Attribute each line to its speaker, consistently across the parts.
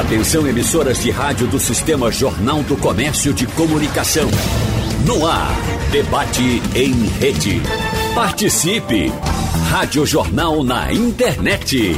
Speaker 1: Atenção, emissoras de rádio do Sistema Jornal do Comércio de Comunicação. No ar, debate em rede. Participe! Rádio Jornal na internet.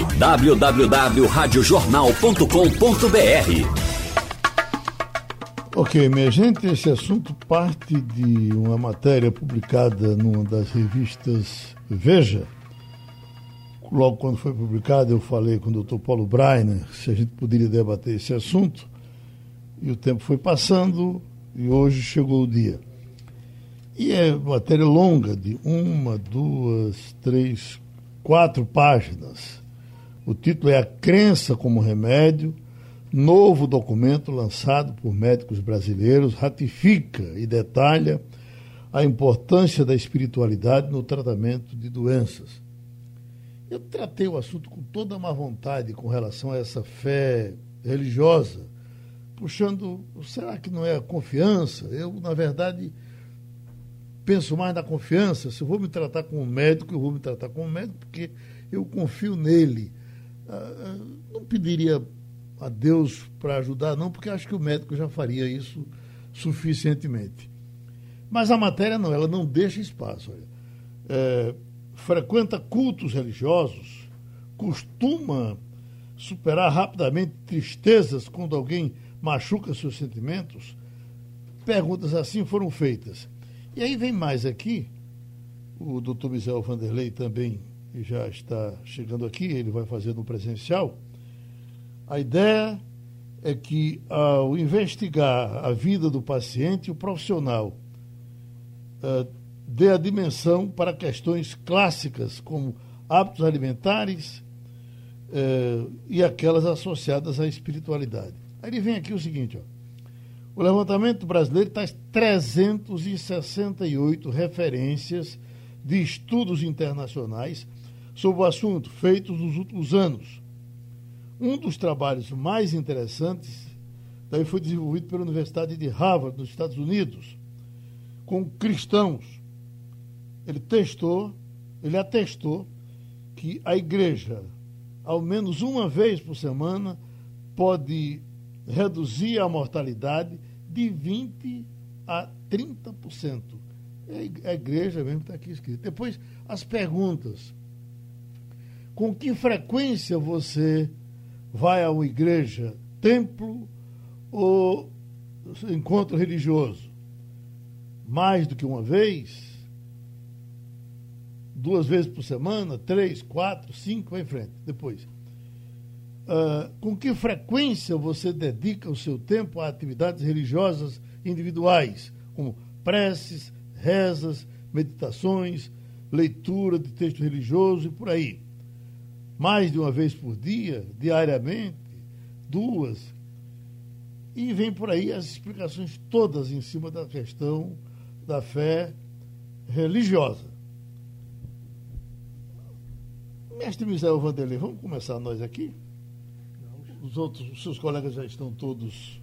Speaker 1: www.radiojornal.com.br.
Speaker 2: Ok, minha gente, esse assunto parte de uma matéria publicada numa das revistas Veja. Logo quando foi publicado, eu falei com o Dr. Paulo Breiner se a gente poderia debater esse assunto, e o tempo foi passando e hoje chegou o dia. E é matéria longa, de 1, 2, 3, 4 páginas. O título é A Crença como Remédio. Novo documento lançado por médicos brasileiros ratifica e detalha a importância da espiritualidade no tratamento de doenças. Eu tratei o assunto com toda a má vontade com relação a essa fé religiosa, puxando, será que não é a confiança? Eu, na verdade, penso mais na confiança. Se eu vou me tratar com um médico, eu vou me tratar com um médico porque eu confio nele. Não pediria a Deus para ajudar, não, porque acho que o médico já faria isso suficientemente. Mas a matéria não, ela não deixa espaço. Olha. Frequenta cultos religiosos, costuma superar rapidamente tristezas quando alguém machuca seus sentimentos. Perguntas assim foram feitas. E aí vem mais aqui, o Dr. Misael Vanderlei também já está chegando aqui, ele vai fazer no presencial. A ideia é que, ao investigar a vida do paciente, o profissional dê a dimensão para questões clássicas, como hábitos alimentares e aquelas associadas à espiritualidade. Aí ele vem aqui o seguinte, ó. O levantamento brasileiro traz 368 referências de estudos internacionais sobre o assunto, feitos nos últimos anos. Um dos trabalhos mais interessantes daí foi desenvolvido pela Universidade de Harvard, nos Estados Unidos, com cristãos. Ele atestou que a igreja, ao menos uma vez por semana, pode reduzir a mortalidade de 20% a 30%. É a igreja mesmo que está aqui escrito. Depois, as perguntas. Com que frequência você vai a uma igreja, templo ou encontro religioso? Mais do que uma vez? 2 vezes por semana? 3, 4, 5, vai em frente. Depois, com que frequência você dedica o seu tempo a atividades religiosas individuais, como preces, rezas, meditações, leitura de texto religioso e por aí? Mais de uma vez por dia, diariamente, 2. E vem por aí as explicações todas em cima da questão da fé religiosa. Mestre Misael Vanderlei, vamos começar nós aqui? Os seus colegas já estão todos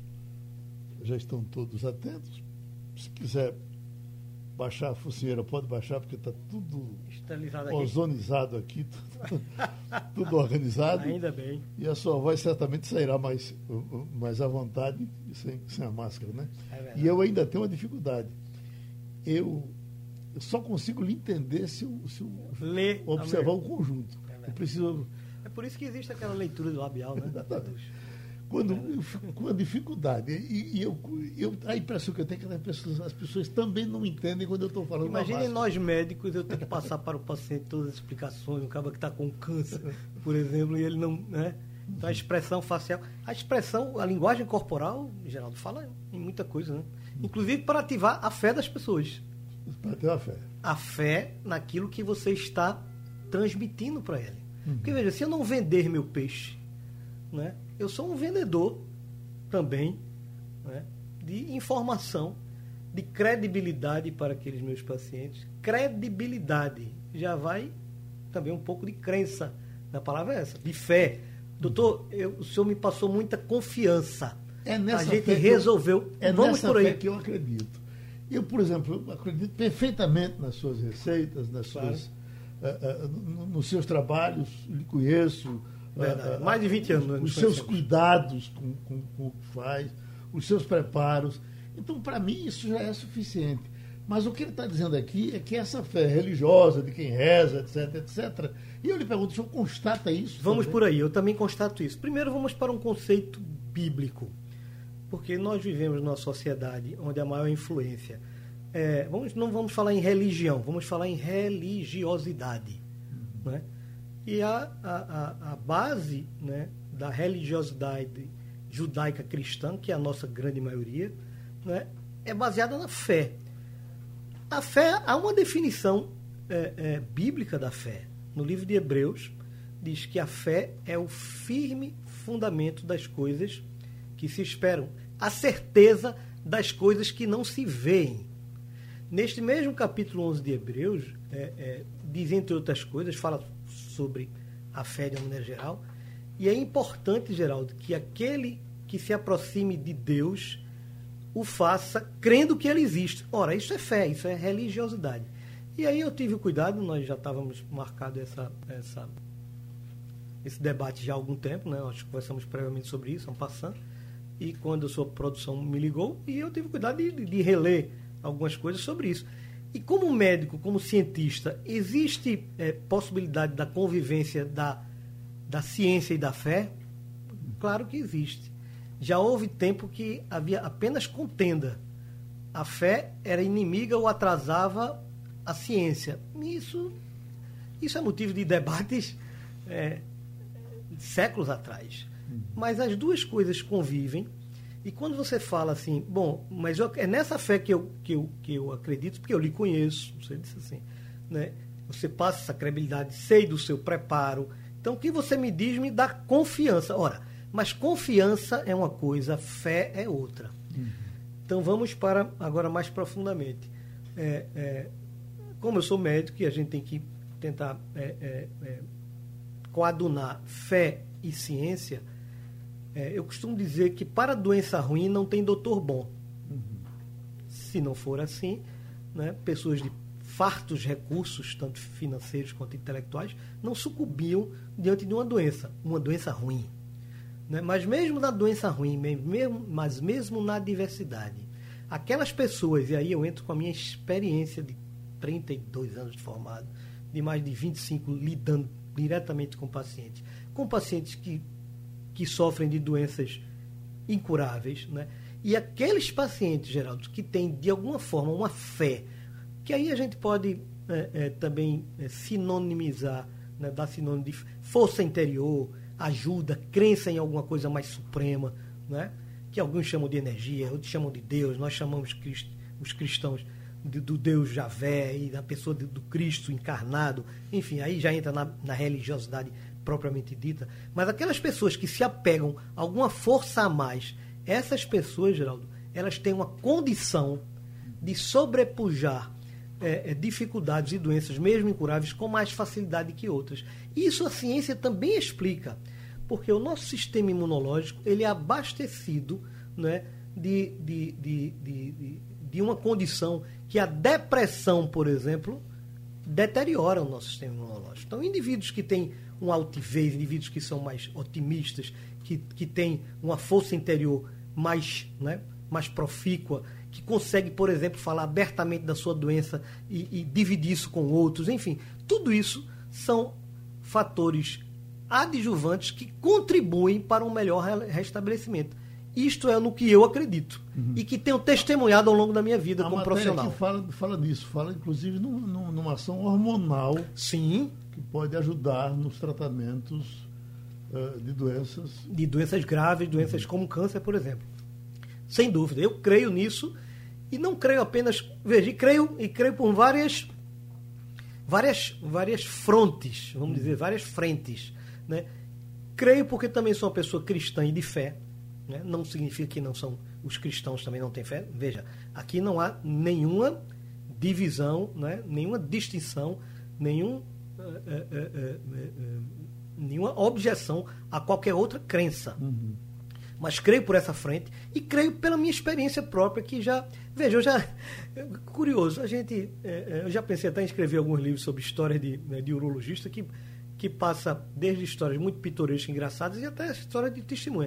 Speaker 2: atentos. Se quiser baixar a focinheira, pode baixar, porque está tudo ozonizado aqui, tudo organizado.
Speaker 3: Ainda bem.
Speaker 2: E a sua voz certamente sairá mais à vontade sem a máscara, né? E eu ainda tenho uma dificuldade. Eu só consigo lhe entender se eu observar o conjunto. Eu preciso...
Speaker 3: É por isso que existe aquela leitura do labial, né?
Speaker 2: Quando eu fico com a dificuldade, a impressão que eu tenho é que as pessoas também não entendem quando eu estou falando.
Speaker 3: Imaginem nós médicos, eu tenho que passar para o paciente todas as explicações, um cara que está com câncer, por exemplo, e ele não... Né? Então a expressão facial, a linguagem corporal, Geraldo, fala em muita coisa, né? Inclusive para ativar a fé das pessoas.
Speaker 2: Para ter a fé.
Speaker 3: A fé naquilo que você está transmitindo para ele. Porque, veja, se eu não vender meu peixe, né, eu sou um vendedor também, né, de informação, de credibilidade para aqueles meus pacientes. Credibilidade já vai também um pouco de crença, na palavra essa, de fé. Doutor, o senhor me passou muita confiança. A gente resolveu.
Speaker 2: Vamos por aí. É nessa fé que eu acredito. Eu, por exemplo, acredito perfeitamente nas suas receitas, nos seus trabalhos, lhe conheço
Speaker 3: Verdade. Mais de 20 anos.
Speaker 2: Os seus cuidados com o que faz, os seus preparos. Então, para mim, isso já é suficiente. Mas o que ele está dizendo aqui é que essa fé religiosa, de quem reza, etc, etc. E eu lhe pergunto, o senhor constata isso?
Speaker 3: Vamos
Speaker 2: também?
Speaker 3: por aí, eu também constato isso. Primeiro, vamos para um conceito bíblico. Porque nós vivemos numa sociedade onde a maior influência... não vamos falar em religião, vamos falar em religiosidade. Né? E a base, né, da religiosidade judaica cristã, que é a nossa grande maioria, né, é baseada na fé. A fé, há uma definição bíblica da fé. No livro de Hebreus, diz que a fé é o firme fundamento das coisas que se esperam, a certeza das coisas que não se veem. Neste mesmo capítulo 11 de Hebreus, diz, entre outras coisas, fala sobre a fé de uma maneira geral, e é importante, Geraldo, que aquele que se aproxime de Deus o faça crendo que ele existe. Ora, isso é fé, isso é religiosidade. E aí eu tive o cuidado, nós já estávamos marcado esse debate já há algum tempo, né? Nós conversamos previamente sobre isso, passando, e quando a sua produção me ligou, e eu tive o cuidado de reler algumas coisas sobre isso. E como médico, como cientista, existe possibilidade da convivência da ciência e da fé? Claro que existe. Já houve tempo que havia apenas contenda. A fé era inimiga ou atrasava a ciência. Isso é motivo de debates séculos atrás. Mas as duas coisas convivem. E quando você fala assim, bom, mas é nessa fé que eu acredito, porque eu lhe conheço, você disse assim, né? Você passa essa credibilidade, sei do seu preparo. Então, o que você me diz me dá confiança. Ora, mas confiança é uma coisa, fé é outra. Então, vamos para agora mais profundamente. Como eu sou médico e a gente tem que tentar coadunar fé e ciência, eu costumo dizer que para doença ruim não tem doutor bom. Se não for assim, né, pessoas de fartos recursos, tanto financeiros quanto intelectuais, não sucumbiam diante de uma doença ruim. Né? Mas mesmo na doença ruim, mas mesmo na adversidade, aquelas pessoas, e aí eu entro com a minha experiência de 32 anos de formado, de mais de 25 lidando diretamente com pacientes que sofrem de doenças incuráveis, né? E aqueles pacientes, Geraldo, que têm de alguma forma uma fé, que aí a gente pode também sinonimizar, né? Dar sinônimo de força interior, ajuda, crença em alguma coisa mais suprema, né? Que alguns chamam de energia, outros chamam de Deus, nós chamamos os cristãos do Deus Javé e da pessoa do Cristo encarnado, enfim, aí já entra na religiosidade propriamente dita, mas aquelas pessoas que se apegam a alguma força a mais, essas pessoas, Geraldo, elas têm uma condição de sobrepujar dificuldades e doenças, mesmo incuráveis, com mais facilidade que outras. Isso a ciência também explica, porque o nosso sistema imunológico ele é abastecido, né, de uma condição que a depressão, por exemplo, deteriora o nosso sistema imunológico. Então, indivíduos que têm uma altivez, indivíduos que são mais otimistas, que têm uma força interior mais, né, mais profícua, que consegue, por exemplo, falar abertamente da sua doença e dividir isso com outros, enfim, tudo isso são fatores adjuvantes que contribuem para um melhor restabelecimento. Isto é no que eu acredito e que tenho testemunhado ao longo da minha vida como profissional.
Speaker 2: Que fala disso, fala inclusive numa ação hormonal.
Speaker 3: Sim.
Speaker 2: Que pode ajudar nos tratamentos de doenças.
Speaker 3: De doenças graves, doenças como câncer, por exemplo. Sem dúvida. Eu creio nisso e não creio apenas... Veja, creio por várias frontes, vamos dizer, várias frentes. Né? Creio porque também sou uma pessoa cristã e de fé. Né? Não significa que não são os cristãos também não têm fé. Veja, aqui não há nenhuma divisão, né? Nenhuma distinção, nenhuma objeção a qualquer outra crença. Mas creio por essa frente e creio pela minha experiência própria que já... Veja, curioso, eu já pensei até em escrever alguns livros sobre história de urologista que que passa desde histórias muito pitorescas, engraçadas, e até história de testemunha.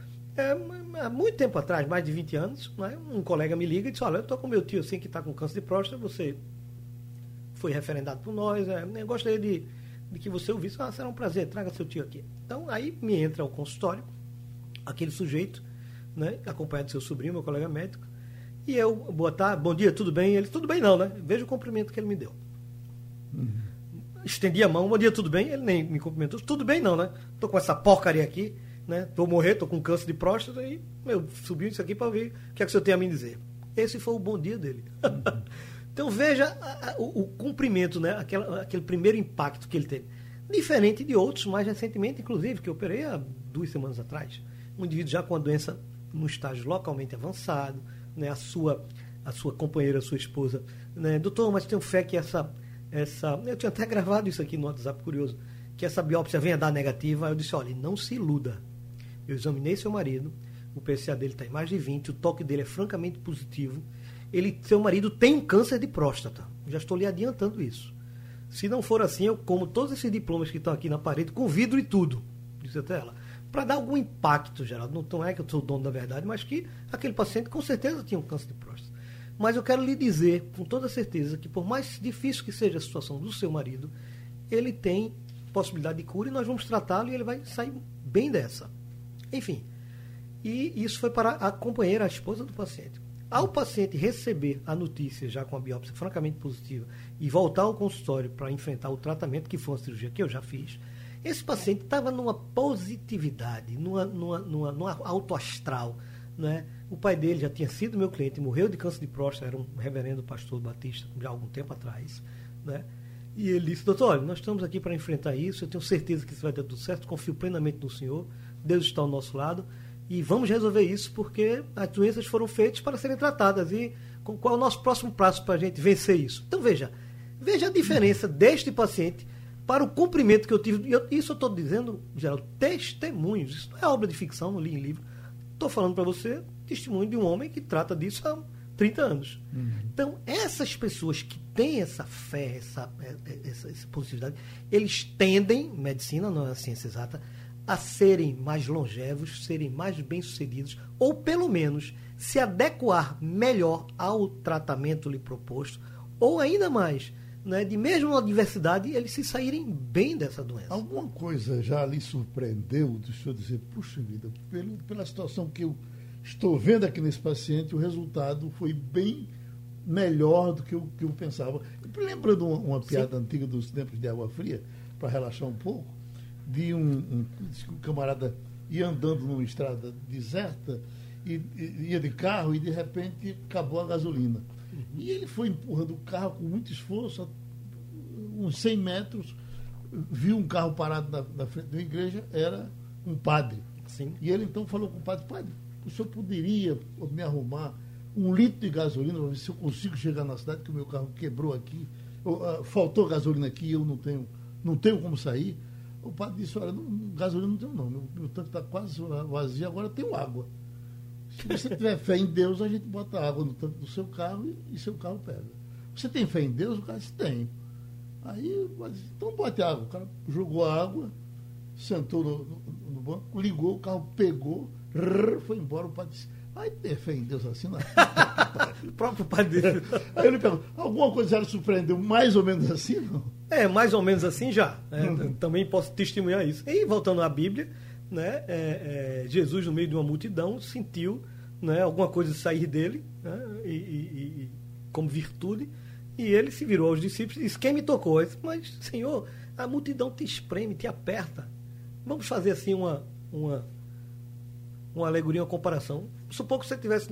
Speaker 3: Há muito tempo atrás, mais de 20 anos, né, um colega me liga e diz: olha, eu estou com meu tio assim que está com câncer de próstata, você foi referendado por nós, eu gostaria de que você ouvisse. Será um prazer, traga seu tio aqui. Então, aí me entra ao consultório, aquele sujeito, né, acompanhado do seu sobrinho, meu colega médico, e eu: boa tarde, bom dia, tudo bem? Ele: tudo bem não, né? Veja o cumprimento que ele me deu. Estendi a mão: bom dia, tudo bem? Ele nem me cumprimentou: tudo bem não, né? Estou com essa porcaria aqui, né? Vou morrer, estou com câncer de próstata e eu subi isso aqui para ver o que é que o senhor tem a me dizer. Esse foi o bom dia dele. Então veja o cumprimento, né? Aquele primeiro impacto que ele teve. Diferente de outros, mais recentemente, inclusive, que eu operei há 2 semanas atrás. Um indivíduo já com a doença no estágio localmente avançado, né? A sua companheira, a sua esposa, né? Doutor, mas tenho fé que essa... Eu tinha até gravado isso aqui no WhatsApp, curioso, que essa biópsia venha dar negativa. Eu disse: olha, não se iluda. Eu examinei seu marido, o PSA dele está em mais de 20, o toque dele é francamente positivo. Seu marido tem um câncer de próstata. Já estou lhe adiantando isso. Se não for assim, eu como todos esses diplomas que estão aqui na parede, com vidro e tudo, disse até ela, para dar algum impacto, Geraldo. Não é que eu sou o dono da verdade, mas que aquele paciente com certeza tinha um câncer de próstata. Mas eu quero lhe dizer, com toda certeza, que por mais difícil que seja a situação do seu marido, ele tem possibilidade de cura e nós vamos tratá-lo e ele vai sair bem dessa. Enfim, e isso foi para a companheira, a esposa do paciente. Ao paciente receber a notícia, já com a biópsia francamente positiva, e voltar ao consultório para enfrentar o tratamento, que foi uma cirurgia que eu já fiz, esse paciente estava numa positividade, numa autoastral, né? O pai dele já tinha sido meu cliente, morreu de câncer de próstata, era um reverendo pastor batista, já há algum tempo atrás, né? E ele disse: doutor, olha, nós estamos aqui para enfrentar isso, eu tenho certeza que isso vai dar tudo certo, confio plenamente no Senhor, Deus está ao nosso lado, e vamos resolver isso, porque as doenças foram feitas para serem tratadas, e qual é o nosso próximo passo para a gente vencer isso? Então veja a diferença deste paciente para o cumprimento que eu tive. Isso eu estou dizendo, Geraldo, testemunhos, isso não é obra de ficção, não li em livro, estou falando para você testemunho de um homem que trata disso há 30 anos. Então, essas pessoas que têm essa fé, essa positividade, eles tendem, medicina não é a ciência exata, a serem mais longevos, serem mais bem-sucedidos, ou pelo menos se adequar melhor ao tratamento lhe proposto, ou ainda mais, né, de mesmo na adversidade, eles se saírem bem dessa doença.
Speaker 2: Alguma coisa já lhe surpreendeu do senhor dizer: puxa vida, pela situação que eu estou vendo aqui nesse paciente, o resultado foi bem melhor do que eu pensava. Lembrando uma piada antiga dos tempos de Água Fria, para relaxar um pouco, de um camarada ia andando numa estrada deserta, e ia de carro e de repente acabou a gasolina. E ele foi empurrando o carro com muito esforço, uns 100 metros, viu um carro parado na frente da igreja, era um padre.
Speaker 3: Sim.
Speaker 2: E ele então falou com o padre: padre, o senhor poderia me arrumar 1 litro de gasolina para ver se eu consigo chegar na cidade, que o meu carro quebrou aqui, faltou gasolina aqui e eu não tenho como sair. O padre disse: olha, gasolina não tenho não, meu tanque está quase vazio, agora tenho água. Se você tiver fé em Deus, a gente bota água no tanque do seu carro e seu carro pega. Você tem fé em Deus? O cara disse: tenho. Aí, então bote água. O cara jogou a água, sentou no banco, ligou, o carro pegou, foi embora. O padre disse: vai ter fé em Deus assim, não?
Speaker 3: O próprio padre dele.
Speaker 2: Aí ele perguntou: alguma coisa já lhe surpreendeu mais ou menos assim, não?
Speaker 3: Mais ou menos assim já. Também posso testemunhar isso. E voltando à Bíblia, né, Jesus, no meio de uma multidão, sentiu, né, alguma coisa sair dele, né, e como virtude, e ele se virou aos discípulos e disse: quem me tocou? Ele disse: mas, Senhor, a multidão te espreme, te aperta. Vamos fazer assim uma alegoria, uma comparação. Supor que você estivesse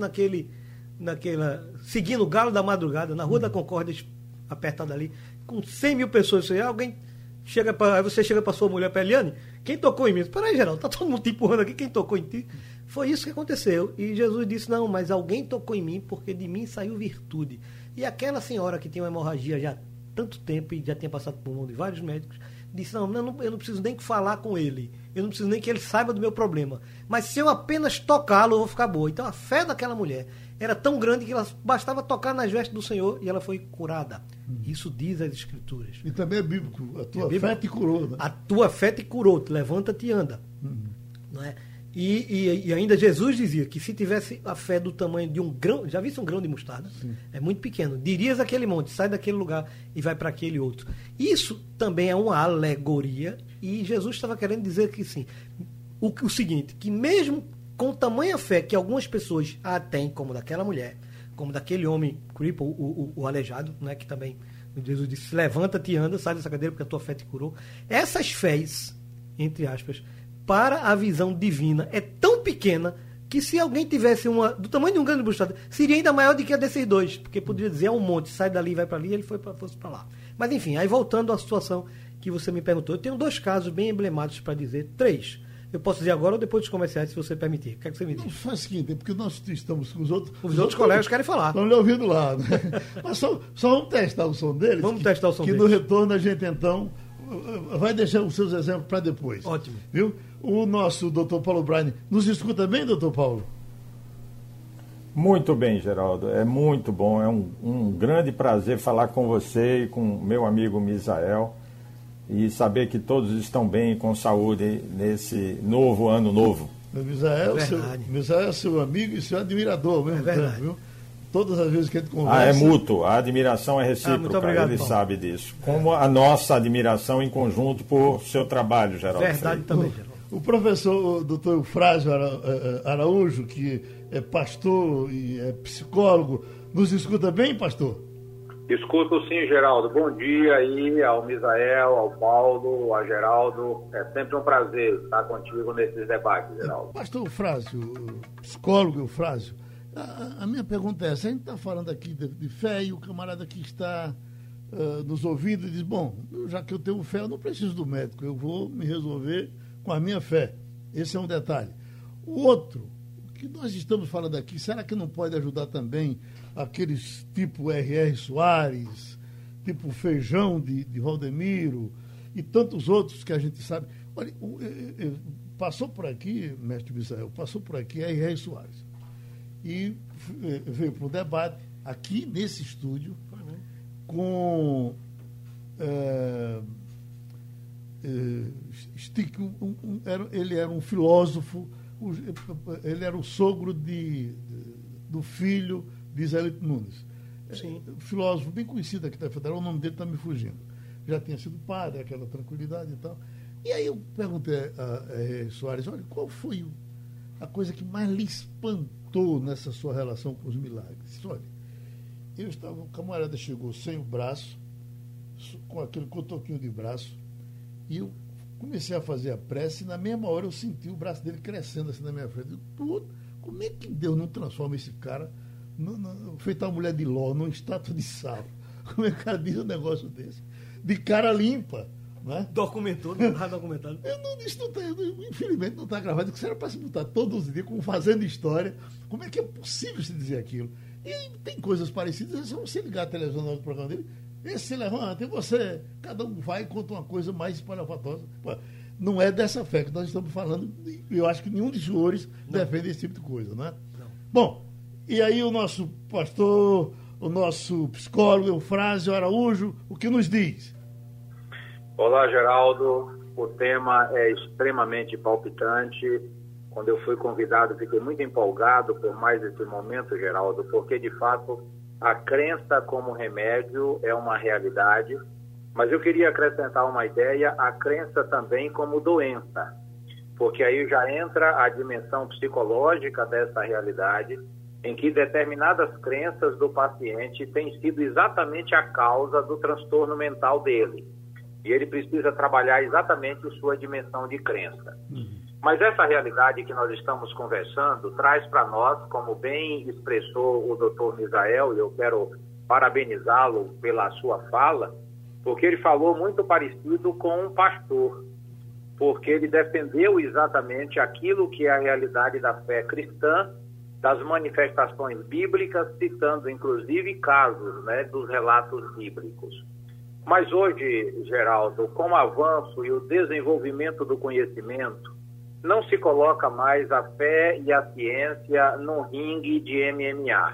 Speaker 3: seguindo o galo da madrugada, na Rua da Concórdia, apertada ali, com 100 mil pessoas. Aí você chega para sua mulher, para Eliane: quem tocou em mim? Espera aí, Geraldo, está todo mundo te empurrando aqui, quem tocou em ti? Foi isso que aconteceu. E Jesus disse: não, mas alguém tocou em mim, porque de mim saiu virtude. E aquela senhora que tinha uma hemorragia já há tanto tempo e já tinha passado por um mundo de vários médicos, disse: não, eu não preciso nem falar com ele. eu não preciso nem que ele saiba do meu problema. Mas se eu apenas tocá-lo, eu vou ficar boa. Então a fé daquela mulher era tão grande que ela bastava tocar nas vestes do Senhor e ela foi curada. Isso diz as Escrituras.
Speaker 2: E também é bíblico. A tua fé te curou. Né?
Speaker 3: A tua fé te curou. Levanta-te e anda. Não é? E ainda Jesus dizia que se tivesse a fé do tamanho de um grão, já viste um grão de mostarda? Sim. É muito pequeno. Dirias aquele monte, sai daquele lugar e vai para aquele outro. Isso também é uma alegoria e Jesus estava querendo dizer que sim. O seguinte, que mesmo com tamanha fé que algumas pessoas têm, como daquela mulher, como daquele homem cripple, o aleijado, né, que também Jesus disse, levanta-te e anda, sai dessa cadeira porque a tua fé te curou. Essas fés, entre aspas, para a visão divina é tão pequena que se alguém tivesse uma do tamanho de um grão de mostarda, seria ainda maior do que a desses dois, porque poderia dizer, é um monte, sai dali, vai para ali, ele fosse para lá. Mas enfim, aí voltando à situação que você me perguntou, eu tenho 2 casos bem emblemáticos para dizer, 3. Eu posso dizer agora ou depois dos comerciais, se você permitir. O que é que você me diz?
Speaker 2: Não, faz o seguinte, porque nós estamos com os outros...
Speaker 3: Os outros colegas querem falar.
Speaker 2: Estão lhe ouvindo lá, né? Mas só vamos testar o som deles.
Speaker 3: Vamos testar o som deles.
Speaker 2: Que no retorno a gente, então, vai deixar os seus exemplos para depois.
Speaker 3: Ótimo.
Speaker 2: Viu? O nosso doutor Paulo Braine nos escuta bem, doutor Paulo?
Speaker 4: Muito bem, Geraldo. É muito bom. É um grande prazer falar com você e com meu amigo Misael e saber que todos estão bem, com saúde, nesse novo ano novo.
Speaker 2: Misael é seu amigo e seu admirador ao mesmo tempo, viu? Todas as vezes que a gente conversa...
Speaker 4: é mútuo, a admiração é recíproca,
Speaker 3: muito obrigado,
Speaker 4: ele
Speaker 3: Paulo.
Speaker 4: Sabe disso. Como a nossa admiração em conjunto por seu trabalho, Geraldo.
Speaker 3: Verdade também, Geraldo.
Speaker 2: O professor, o doutor Eufrásio Araújo, que é pastor e é psicólogo, nos escuta bem, pastor?
Speaker 5: Escuto sim, Geraldo. Bom dia aí ao Misael, ao Paulo, ao Geraldo. É sempre um prazer estar contigo nesses debates, Geraldo.
Speaker 2: Pastor Eufrásio, psicólogo Eufrásio, a minha pergunta é essa. A gente está falando aqui de fé e o camarada que está nos ouvindo diz, bom, já que eu tenho fé, eu não preciso do médico, eu vou me resolver com a minha fé. Esse é um detalhe. O outro, que nós estamos falando aqui, será que não pode ajudar também aqueles tipo R.R. Soares, tipo Feijão de Valdemiro e tantos outros que a gente sabe? Olha, passou por aqui, mestre Misael, passou por aqui R.R. Soares e veio para o debate aqui nesse estúdio com ele era um filósofo, ele era o sogro do filho de Zé Lito Nunes.
Speaker 3: Sim.
Speaker 2: Filósofo bem conhecido aqui da Federal, o nome dele está me fugindo. Já tinha sido padre, aquela tranquilidade e tal. E aí eu perguntei a Soares, olha, qual foi a coisa que mais lhe espantou nessa sua relação com os milagres? Olha, o camarada chegou sem o braço, com aquele cotoquinho de braço, e eu comecei a fazer a prece e na mesma hora eu senti o braço dele crescendo assim na minha frente. Como é que Deus não transforma esse cara feito uma mulher de Ló, numa estátua de sal? Como é que o cara diz um negócio desse? De cara limpa, né?
Speaker 3: Documentou, não está documentado.
Speaker 2: Infelizmente não está gravado, que isso era para se botar todos os dias, como fazendo história. Como é que é possível se dizer aquilo? E tem coisas parecidas, é só você ligar a televisão no programa dele, esse se levanta, e você, cada um vai e conta uma coisa mais espalhafatosa. Não é dessa fé que nós estamos falando, eu acho que nenhum dos senhores defende esse tipo de coisa, né?
Speaker 3: Não.
Speaker 2: Bom, e aí o nosso pastor, o nosso psicólogo Eufrásio Araújo, o que nos diz?
Speaker 5: Olá, Geraldo. O tema é extremamente palpitante. Quando eu fui convidado, fiquei muito empolgado por mais esse momento, Geraldo, porque, de fato, a crença como remédio é uma realidade, mas eu queria acrescentar uma ideia, a crença também como doença, porque aí já entra a dimensão psicológica dessa realidade, em que determinadas crenças do paciente têm sido exatamente a causa do transtorno mental dele. E ele precisa trabalhar exatamente sua dimensão de crença. Mas essa realidade que nós estamos conversando traz para nós, como bem expressou o doutor Misael, e eu quero parabenizá-lo pela sua fala, porque ele falou muito parecido com um pastor, porque ele defendeu exatamente aquilo que é a realidade da fé cristã, das manifestações bíblicas, citando inclusive casos, né, dos relatos bíblicos. Mas hoje, Geraldo, com o avanço e o desenvolvimento do conhecimento, não se coloca mais a fé e a ciência num ringue de MMA.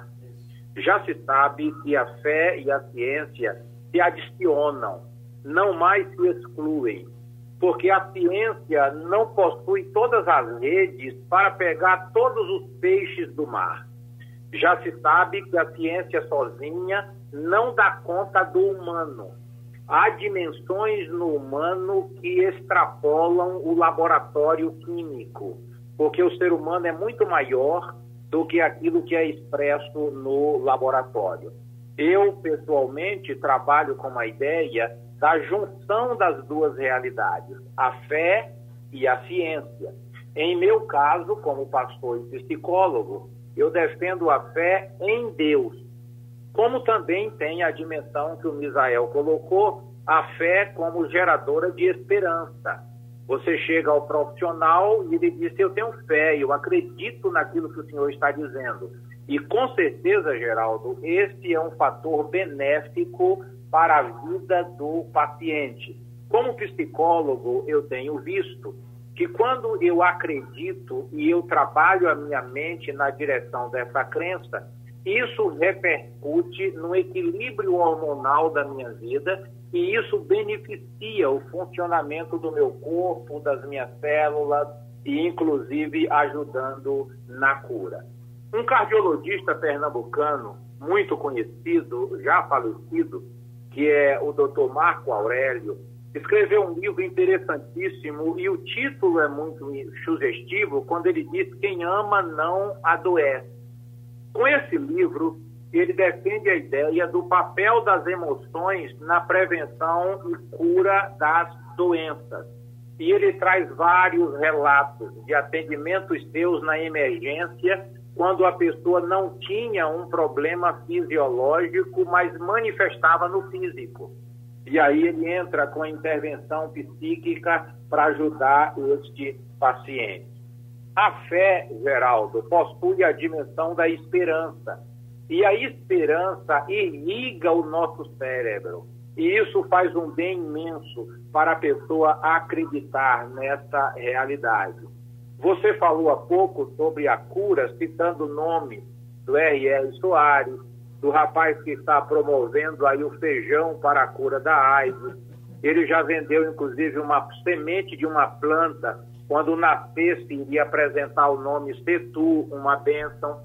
Speaker 5: Já se sabe que a fé e a ciência se adicionam, não mais se excluem, porque a ciência não possui todas as redes para pegar todos os peixes do mar. Já se sabe que a ciência sozinha não dá conta do humano. Há dimensões no humano que extrapolam o laboratório químico, porque o ser humano é muito maior do que aquilo que é expresso no laboratório. Eu, pessoalmente, trabalho com a ideia da junção das duas realidades, a fé e a ciência. Em meu caso, como pastor e psicólogo, eu defendo a fé em Deus, como também tem a dimensão que o Misael colocou, a fé como geradora de esperança. Você chega ao profissional e ele diz, eu tenho fé, eu acredito naquilo que o senhor está dizendo. E com certeza, Geraldo, esse é um fator benéfico para a vida do paciente. Como psicólogo, eu tenho visto que quando eu acredito e eu trabalho a minha mente na direção dessa crença, isso repercute no equilíbrio hormonal da minha vida e isso beneficia o funcionamento do meu corpo, das minhas células e, inclusive, ajudando na cura. Um cardiologista pernambucano muito conhecido, já falecido, que é o Dr. Marco Aurélio, escreveu um livro interessantíssimo e o título é muito sugestivo quando ele diz quem ama não adoece. Com esse livro, ele defende a ideia do papel das emoções na prevenção e cura das doenças. E ele traz vários relatos de atendimentos seus na emergência, quando a pessoa não tinha um problema fisiológico, mas manifestava no físico. E aí ele entra com a intervenção psíquica para ajudar este paciente. A fé, Geraldo, possui a dimensão da esperança. E a esperança irriga o nosso cérebro. E isso faz um bem imenso para a pessoa acreditar nessa realidade. Você falou há pouco sobre a cura, citando o nome do R.R. Soares, do rapaz que está promovendo aí o feijão para a cura da AIDS. Ele já vendeu, inclusive, uma semente de uma planta. Quando nascesse, iria apresentar o nome Setu, uma bênção.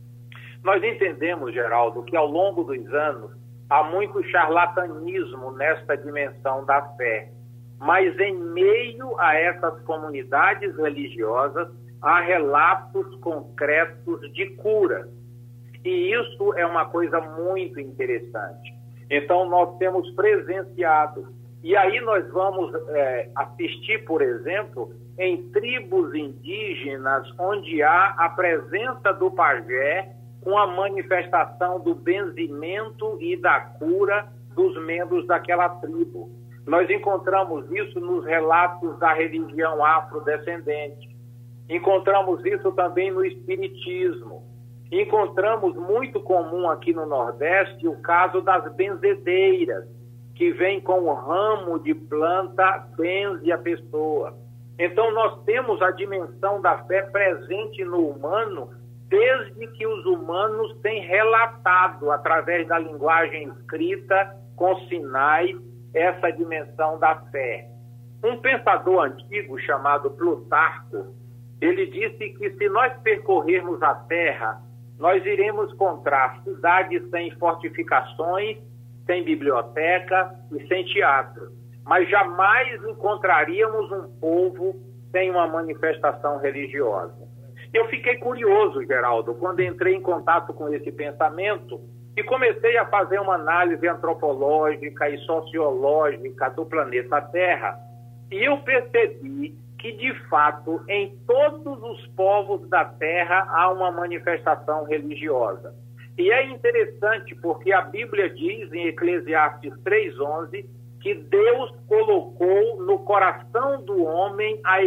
Speaker 5: Nós entendemos, Geraldo, que ao longo dos anos há muito charlatanismo nesta dimensão da fé. Mas em meio a essas comunidades religiosas, há relatos concretos de cura. E isso é uma coisa muito interessante. Então, nós temos presenciado. E aí nós vamos assistir, por exemplo, em tribos indígenas, onde há a presença do pajé com a manifestação do benzimento e da cura dos membros daquela tribo. Nós encontramos isso nos relatos da religião afrodescendente. Encontramos isso também no espiritismo. Encontramos muito comum aqui no Nordeste o caso das benzedeiras, que vem com o ramo de planta, benze a pessoa. Então nós temos a dimensão da fé presente no humano desde que os humanos têm relatado, através da linguagem escrita, com sinais, essa dimensão da fé. Um pensador antigo chamado Plutarco, ele disse que se nós percorrermos a Terra, nós iremos encontrar cidades sem fortificações, sem biblioteca e sem teatro. Mas jamais encontraríamos um povo sem uma manifestação religiosa. Eu fiquei curioso, Geraldo, quando entrei em contato com esse pensamento e comecei a fazer uma análise antropológica e sociológica do planeta Terra. E eu percebi que, de fato, em todos os povos da Terra há uma manifestação religiosa. E é interessante porque a Bíblia diz em Eclesiastes 3:11 que Deus colocou no coração do homem a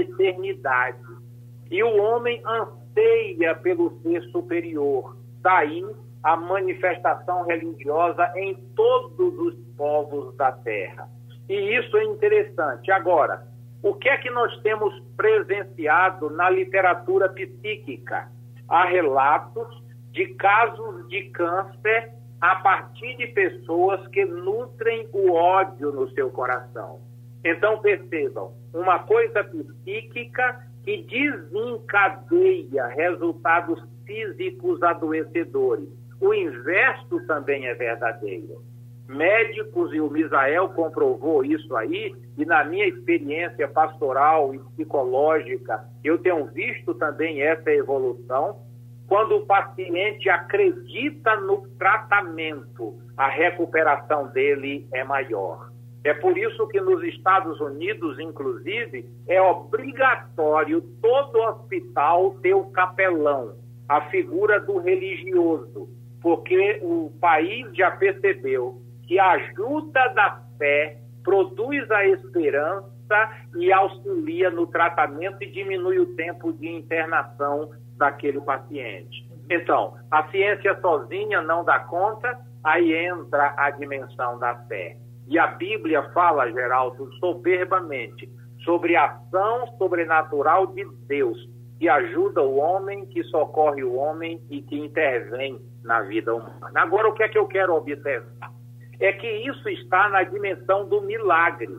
Speaker 5: eternidade. E o homem anseia pelo ser superior. Daí a manifestação religiosa em todos os povos da terra. E isso é interessante. Agora, o que é que nós temos presenciado na literatura psíquica? Há relatos de casos de câncer a partir de pessoas que nutrem o ódio no seu coração. Então, percebam, uma coisa psíquica que desencadeia resultados físicos adoecedores. O inverso também é verdadeiro. Médicos, e o Misael comprovou isso aí, e na minha experiência pastoral e psicológica, eu tenho visto também essa evolução. Quando o paciente acredita no tratamento, a recuperação dele é maior. É por isso que nos Estados Unidos, inclusive, é obrigatório todo hospital ter o capelão, a figura do religioso, porque o país já percebeu que a ajuda da fé produz a esperança e auxilia no tratamento e diminui o tempo de internação daquele paciente. Então, a ciência sozinha não dá conta, aí entra a dimensão da fé. E a Bíblia fala, Geraldo, soberbamente, sobre a ação sobrenatural de Deus, que ajuda o homem, que socorre o homem e que intervém na vida humana. Agora, o que é que eu quero observar? É que isso está na dimensão do milagre.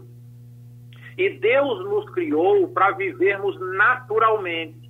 Speaker 5: E Deus nos criou para vivermos naturalmente.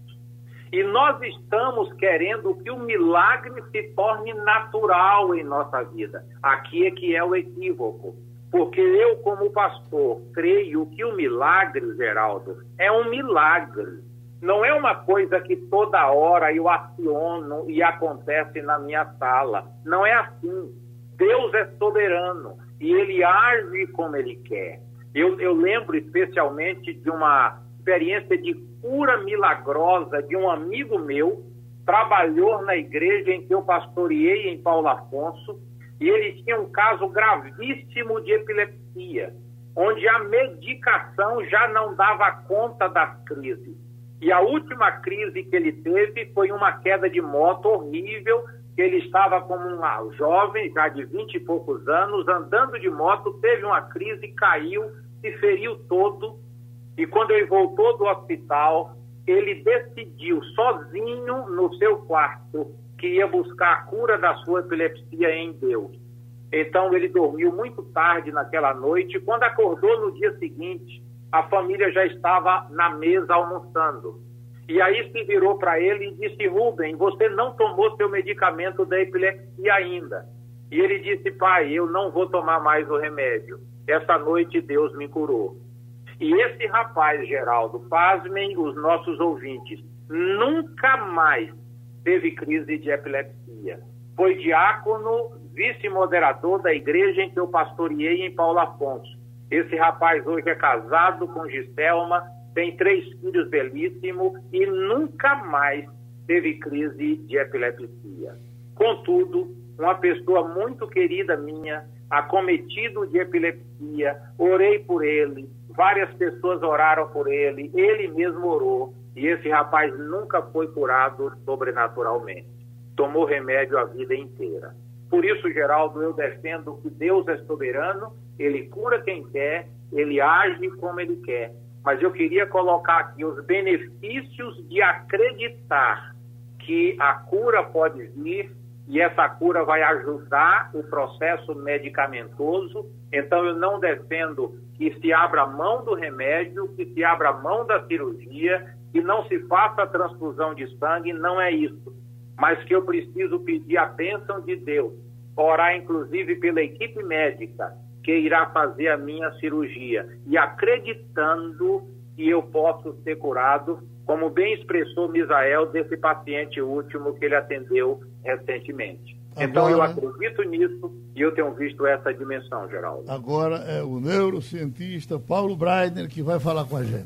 Speaker 5: E nós estamos querendo que o milagre se torne natural em nossa vida. Aqui é que é o equívoco. Porque eu, como pastor, creio que o milagre, Geraldo, é um milagre. Não é uma coisa que toda hora eu aciono e acontece na minha sala. Não é assim. Deus é soberano e Ele age como Ele quer. Eu lembro especialmente de uma experiência de cura milagrosa de um amigo meu, trabalhou na igreja em que eu pastoreei em Paulo Afonso, e ele tinha um caso gravíssimo de epilepsia, onde a medicação já não dava conta das crises. E a última crise que ele teve foi uma queda de moto horrível, que ele estava como um jovem, já de 20 e poucos anos, andando de moto, teve uma crise, caiu, se feriu todo, e quando ele voltou do hospital, ele decidiu sozinho no seu quarto que ia buscar a cura da sua epilepsia em Deus. Então ele dormiu muito tarde naquela noite, e quando acordou no dia seguinte, a família já estava na mesa almoçando. E aí se virou para ele e disse: Rubem, você não tomou seu medicamento da epilepsia ainda. E ele disse: pai, eu não vou tomar mais o remédio. Essa noite Deus me curou. E esse rapaz, Geraldo, pasmem os nossos ouvintes, nunca mais teve crise de epilepsia. Foi diácono, vice-moderador da igreja em que eu pastoreei em Paulo Afonso. Esse rapaz hoje é casado com Giselma, tem 3 filhos belíssimos e nunca mais teve crise de epilepsia. Contudo, uma pessoa muito querida minha, acometido de epilepsia, orei por ele, várias pessoas oraram por ele, ele mesmo orou, e esse rapaz nunca foi curado sobrenaturalmente. Tomou remédio a vida inteira. Por isso, Geraldo, eu defendo que Deus é soberano, Ele cura quem quer, Ele age como Ele quer. Mas eu queria colocar aqui os benefícios de acreditar que a cura pode vir e essa cura vai ajudar o processo medicamentoso. Então, eu não defendo que se abra mão do remédio, que se abra mão da cirurgia, que não se faça a transfusão de sangue, não é isso. Mas que eu preciso pedir a bênção de Deus, orar inclusive pela equipe médica que irá fazer a minha cirurgia, e acreditando que eu posso ser curado, como bem expressou Misael desse paciente último que ele atendeu recentemente. Então eu acredito nisso e eu tenho visto essa dimensão, Geraldo.
Speaker 2: Agora é o neurocientista Paulo Breitner que vai falar com a gente.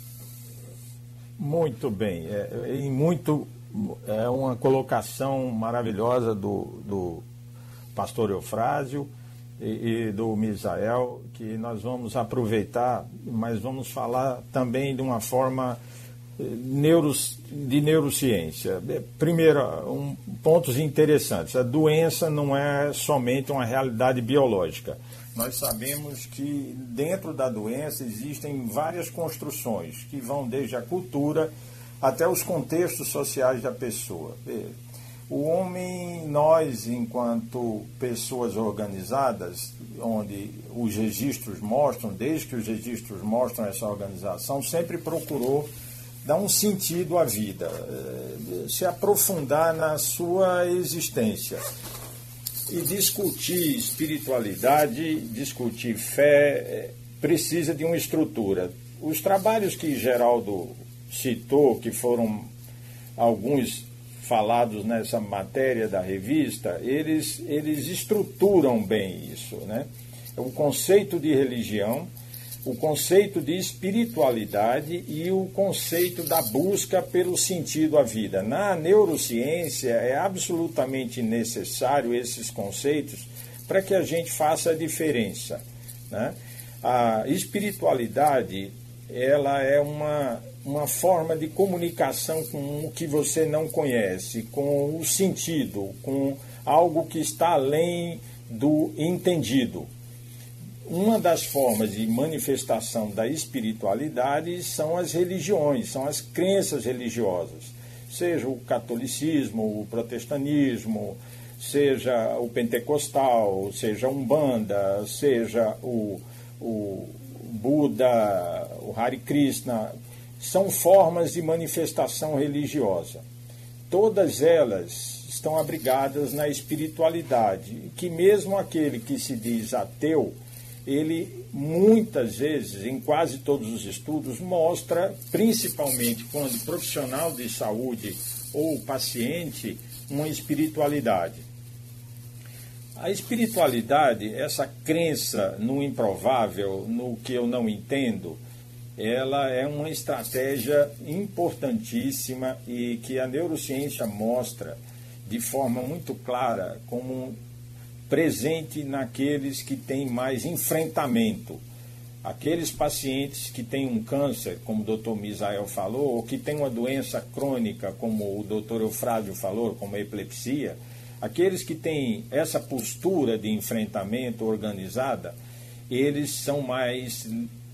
Speaker 4: Muito bem, é uma colocação maravilhosa do pastor Eufrásio e do Misael, que nós vamos aproveitar, mas vamos falar também de uma forma de neurociência. Primeiro, pontos interessantes. A doença não é somente uma realidade biológica. Nós sabemos que dentro da doença existem várias construções que vão desde a cultura até os contextos sociais da pessoa. O homem, nós, enquanto pessoas organizadas, onde os registros mostram, desde que os registros mostram essa organização, sempre procurou dar um sentido à vida, se aprofundar na sua existência. E discutir espiritualidade, discutir fé, precisa de uma estrutura. Os trabalhos que Geraldo citou, que foram alguns falados nessa matéria da revista, eles estruturam bem isso, né? O conceito de religião, o conceito de espiritualidade e o conceito da busca pelo sentido à vida. Na neurociência é absolutamente necessário esses conceitos para que a gente faça a diferença, né? A espiritualidade, ela é uma forma de comunicação com o que você não conhece, com o sentido, com algo que está além do entendido. Uma das formas de manifestação da espiritualidade são as religiões, são as crenças religiosas, seja o catolicismo, o protestantismo, seja o pentecostal, seja a Umbanda, seja o Buda, o Hare Krishna, são formas de manifestação religiosa. Todas elas estão abrigadas na espiritualidade, que mesmo aquele que se diz ateu, ele muitas vezes, em quase todos os estudos, mostra, principalmente quando profissional de saúde ou paciente, uma espiritualidade. A espiritualidade, essa crença no improvável, no que eu não entendo, ela é uma estratégia importantíssima e que a neurociência mostra de forma muito clara como presente naqueles que têm mais enfrentamento. Aqueles pacientes que têm um câncer, como o Dr. Misael falou, ou que têm uma doença crônica, como o Dr. Eufrásio falou, como a epilepsia, aqueles que têm essa postura de enfrentamento organizada, eles são mais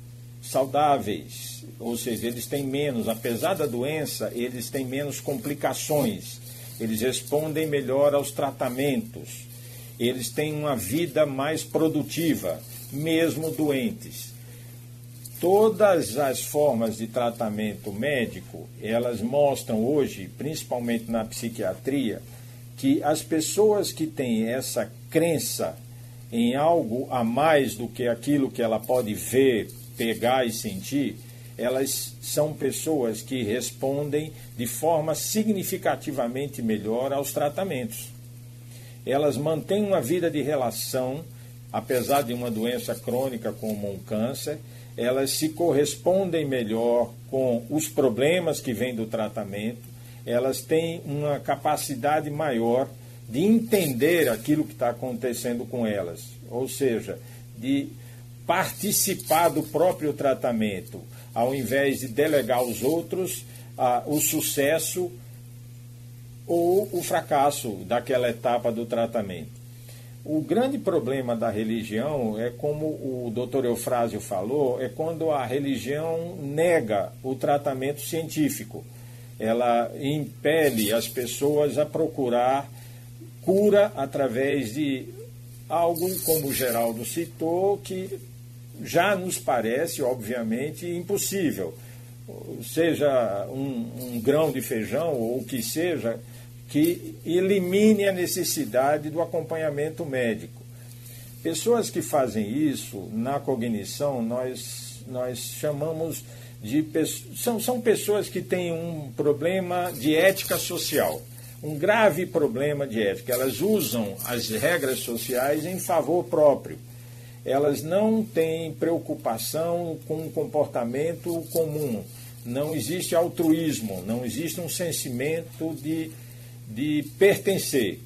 Speaker 4: saudáveis, ou seja, eles têm menos, apesar da doença, eles têm menos complicações, eles respondem melhor aos tratamentos, eles têm uma vida mais produtiva, mesmo doentes. Todas as formas de tratamento médico, elas mostram hoje, principalmente na psiquiatria, que as pessoas que têm essa crença em algo a mais do que aquilo que ela pode ver, pegar e sentir, elas são pessoas que respondem de forma significativamente melhor aos tratamentos. Elas mantêm uma vida de relação, apesar de uma doença crônica como um câncer, elas se correspondem melhor com os problemas que vêm do tratamento, elas têm uma capacidade maior de entender aquilo que está acontecendo com elas, ou seja, de participar do próprio tratamento, ao invés de delegar aos outros o sucesso ou o fracasso daquela etapa do tratamento. O grande problema da religião é, como o Dr. Eufrásio falou, é quando a religião nega o tratamento científico. Ela impele as pessoas a procurar cura através de algo, como o Geraldo citou, que já nos parece, obviamente, impossível. Seja um grão de feijão ou o que seja, que elimine a necessidade do acompanhamento médico. Pessoas que fazem isso, na cognição, nós chamamos de... São pessoas que têm um problema de ética social, um grave problema de ética. Elas usam as regras sociais em favor próprio. Elas não têm preocupação com o comportamento comum. Não existe altruísmo, não existe um sentimento de pertencer.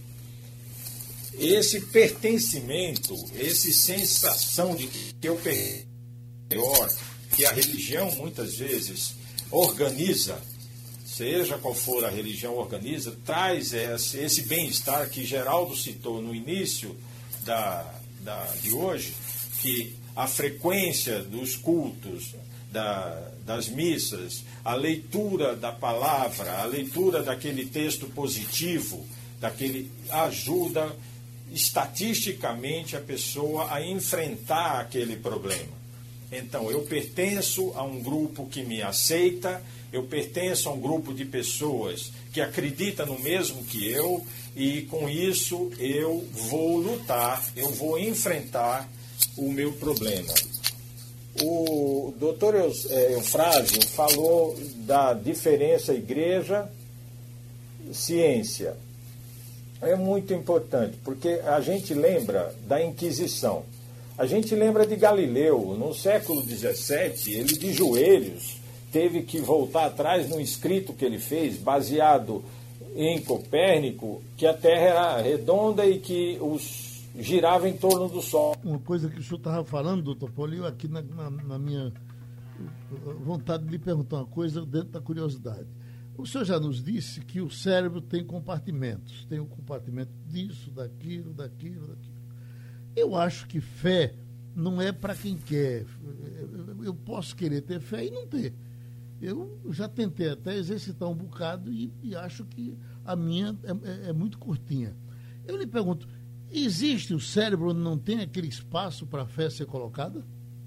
Speaker 4: Esse pertencimento, essa sensação de que eu pertenço, que a religião muitas vezes organiza, seja qual for a religião, organiza, traz esse bem-estar que Geraldo citou no início de hoje, que a frequência dos cultos, das missas, a leitura da palavra, a leitura daquele texto positivo, ajuda estatisticamente a pessoa a enfrentar aquele problema. Então, eu pertenço a um grupo que me aceita, eu pertenço a um grupo de pessoas que acredita no mesmo que eu, e com isso eu vou lutar, eu vou enfrentar o meu problema. O doutor Eufrásio falou da diferença igreja-ciência. É muito importante, porque a gente lembra da Inquisição. A gente lembra de Galileu, no século XVII, ele de joelhos teve que voltar atrás num escrito que ele fez, baseado em Copérnico, que a Terra era redonda e que girava em torno do Sol.
Speaker 2: Uma coisa que o senhor estava falando, doutor Paulo, eu aqui na minha vontade de lhe perguntar uma coisa dentro da curiosidade. O senhor já nos disse que o cérebro tem compartimentos. Tem o compartimento disso, daquilo. Eu acho que fé não é para quem quer. Eu posso querer ter fé e não ter. Eu já tentei até exercitar um bocado e acho que a minha é muito curtinha. Eu lhe pergunto, existe o cérebro onde não tem aquele espaço para a fé ser colocada?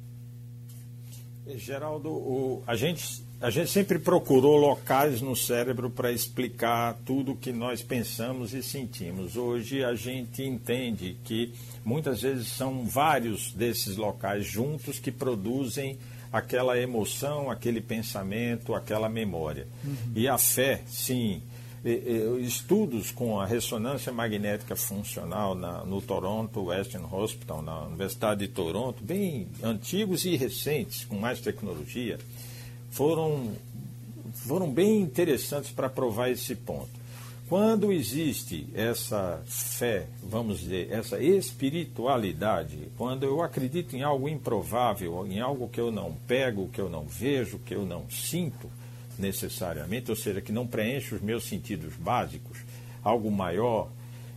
Speaker 4: Geraldo, a gente sempre procurou locais no cérebro para explicar tudo o que nós pensamos e sentimos. Hoje a gente entende que muitas vezes são vários desses locais juntos que produzem aquela emoção, aquele pensamento, aquela memória. E a fé, sim. Estudos com a ressonância magnética funcional no Toronto Western Hospital, na Universidade de Toronto, bem antigos e recentes, com mais tecnologia, foram bem interessantes para provar esse ponto. Quando existe essa fé, vamos dizer, essa espiritualidade, quando eu acredito em algo improvável, em algo que eu não pego, que eu não vejo, que eu não sinto necessariamente, ou seja, que não preenche os meus sentidos básicos, algo maior,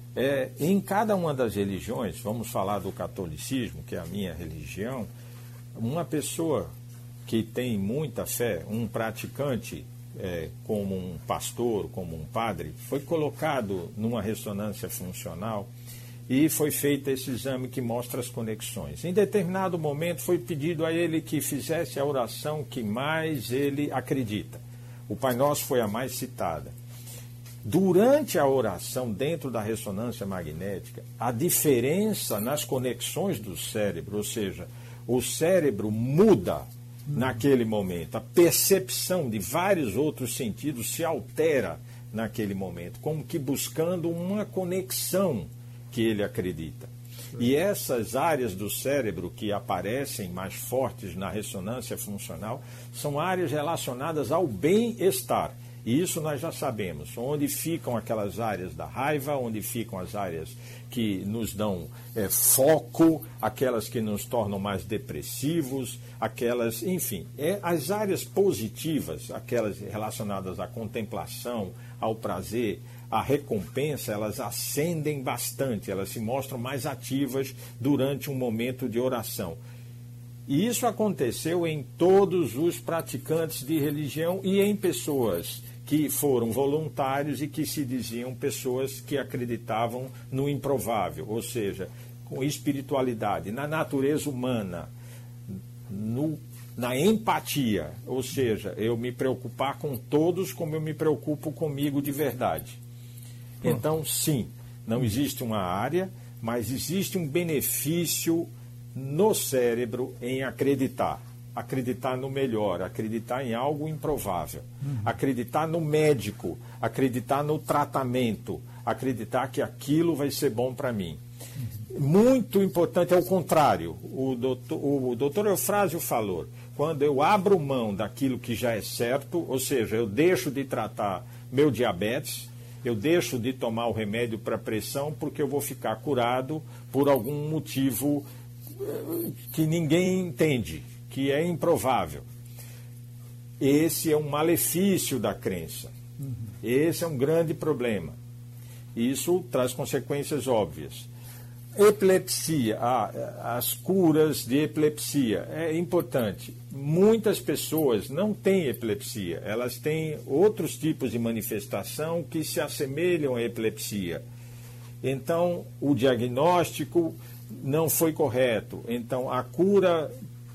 Speaker 4: em cada uma das religiões, vamos falar do catolicismo, que é a minha religião, uma pessoa que tem muita fé, um praticante, como um pastor, como um padre, foi colocado numa ressonância funcional e foi feito esse exame que mostra as conexões. Em determinado momento foi pedido a ele que fizesse a oração que mais ele acredita. O Pai Nosso foi a mais citada. Durante a oração, dentro da ressonância magnética, a diferença nas conexões do cérebro, ou seja, o cérebro muda naquele momento. A percepção de vários outros sentidos se altera naquele momento, como que buscando uma conexão que ele acredita. E essas áreas do cérebro que aparecem mais fortes na ressonância funcional são áreas relacionadas ao bem-estar. E isso nós já sabemos, onde ficam aquelas áreas da raiva, onde ficam as áreas que nos dão foco, aquelas que nos tornam mais depressivos, aquelas, enfim, as áreas positivas, aquelas relacionadas à contemplação, ao prazer, à recompensa, elas ascendem bastante, elas se mostram mais ativas durante um momento de oração. E isso aconteceu em todos os praticantes de religião e em pessoas que foram voluntários e que se diziam pessoas que acreditavam no improvável, ou seja, com espiritualidade, na natureza humana, na empatia, ou seja, eu me preocupar com todos como eu me preocupo comigo de verdade. Então, sim, não existe uma área, mas existe um benefício no cérebro em acreditar. Acreditar no melhor, acreditar em algo improvável, acreditar no médico, acreditar no tratamento, acreditar que aquilo vai ser bom para mim. Muito importante é o contrário. O doutor Eufrásio falou, quando eu abro mão daquilo que já é certo, ou seja, eu deixo de tratar meu diabetes, eu deixo de tomar o remédio para pressão porque eu vou ficar curado por algum motivo que ninguém entende, que é improvável. Esse é um malefício da crença. Esse é um grande problema. Isso traz consequências óbvias. Epilepsia, as curas de epilepsia, é importante. Muitas pessoas não têm epilepsia, elas têm outros tipos de manifestação que se assemelham à epilepsia. Então, o diagnóstico não foi correto. Então, a cura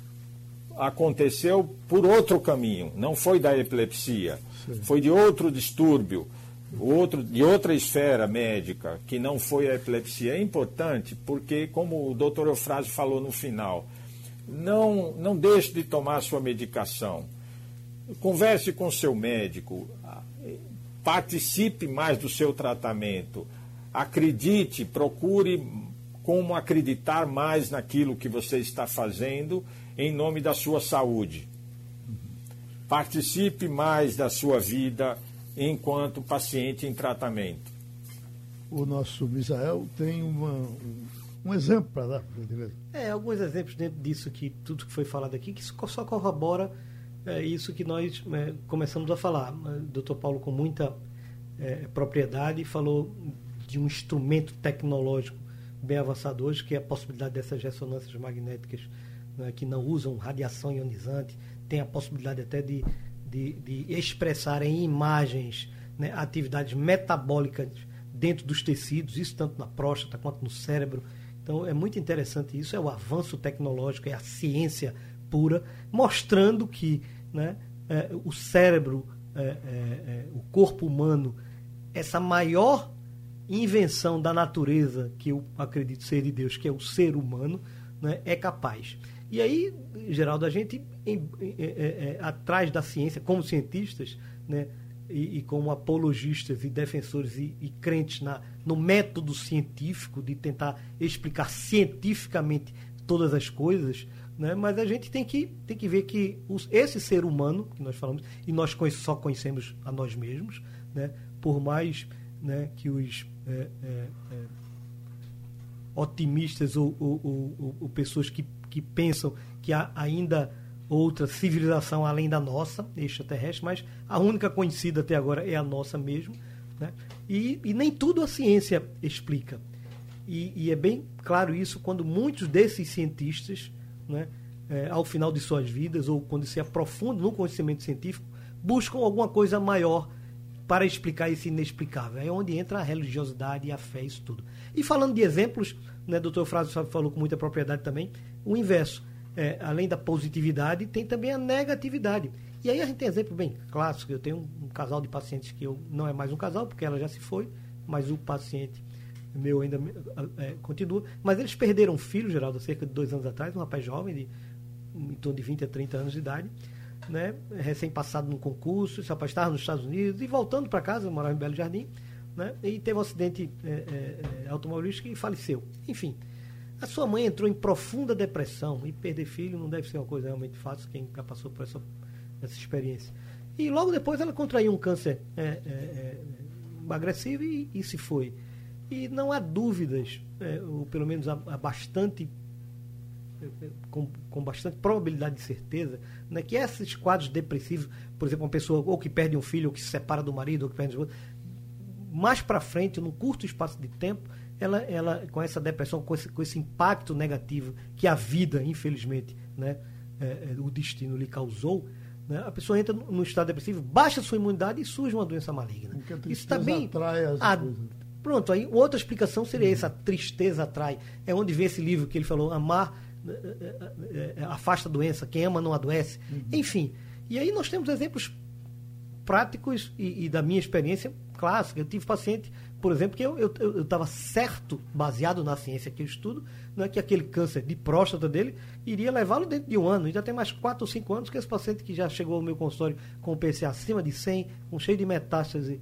Speaker 4: aconteceu por outro caminho, não foi da epilepsia, foi de outro distúrbio, de outra esfera médica, que não foi a epilepsia. É importante porque, como o Dr. Eufrásio falou no final, não deixe de tomar sua medicação. Converse com seu médico, participe mais do seu tratamento, acredite, procure como acreditar mais naquilo que você está fazendo em nome da sua saúde. Participe mais da sua vida enquanto paciente em tratamento.
Speaker 2: O nosso Misael tem um exemplo para dar, por gentileza.
Speaker 3: Alguns exemplos dentro disso, que tudo que foi falado aqui, que só corrobora isso que nós começamos a falar. O Dr. Paulo, com muita propriedade, falou de um instrumento tecnológico bem avançado hoje, que é a possibilidade dessas ressonâncias magnéticas, né, que não usam radiação ionizante, tem a possibilidade até de expressar em imagens, né, atividades metabólicas dentro dos tecidos, isso tanto na próstata quanto no cérebro. Então é muito interessante isso, é o avanço tecnológico, é a ciência pura, mostrando que, né, o cérebro, o corpo humano, essa maior invenção da natureza, que eu acredito ser de Deus, que é o ser humano, né, é capaz. E aí, Geraldo, a gente, atrás da ciência, como cientistas, né, e como apologistas e defensores e crentes no método científico, de tentar explicar cientificamente todas as coisas, né, mas a gente tem que ver que esse ser humano, que nós falamos, e nós só conhecemos a nós mesmos, né, por mais, né, que os otimistas ou pessoas que pensam que há ainda outra civilização além da nossa, extraterrestre, mas a única conhecida até agora é a nossa mesmo, né? E nem tudo a ciência explica. E é bem claro isso quando muitos desses cientistas, né, ao final de suas vidas, ou quando se aprofundam no conhecimento científico, buscam alguma coisa maior para explicar esse inexplicável. É onde entra a religiosidade e a fé, isso tudo. E falando de exemplos, né, Dr. Eufrásio falou com muita propriedade também, o inverso. Além da positividade, tem também a negatividade. E aí a gente tem exemplo bem clássico. Eu tenho um casal de pacientes que não é mais um casal, porque ela já se foi, mas o paciente meu ainda continua. Mas eles perderam um filho, Geraldo, há cerca de 2 anos atrás, um rapaz jovem, em torno de 20 a 30 anos de idade, né, recém-passado num concurso, esse rapaz estava nos Estados Unidos e voltando para casa, morava em Belo Jardim, né, e teve um acidente automobilístico e faleceu. Enfim, a sua mãe entrou em profunda depressão, e perder filho não deve ser uma coisa realmente fácil, quem já passou por essa experiência. E logo depois ela contraiu um câncer agressivo e se foi. E não há dúvidas, ou pelo menos há bastante, com bastante probabilidade de certeza, né, que esses quadros depressivos, por exemplo, uma pessoa ou que perde um filho, ou que se separa do marido, ou que perde mais para frente, num curto espaço de tempo, ela com essa depressão, com esse impacto negativo que a vida, infelizmente, né, o destino lhe causou, né, a pessoa entra no estado depressivo, baixa sua imunidade e surge uma doença maligna. Isso também atrai as coisas. Pronto, aí outra explicação seria essa: tristeza atrai. É onde vem esse livro que ele falou, amar afasta a doença, quem ama não adoece. Enfim, e aí nós temos exemplos práticos e da minha experiência clássica. Eu tive paciente, por exemplo, que eu estava certo, baseado na ciência que eu estudo, né, que aquele câncer de próstata dele iria levá-lo dentro de 1 ano. E já tem mais 4 ou 5 anos que esse paciente que já chegou ao meu consultório com o PCA acima de 100, com cheio de metástase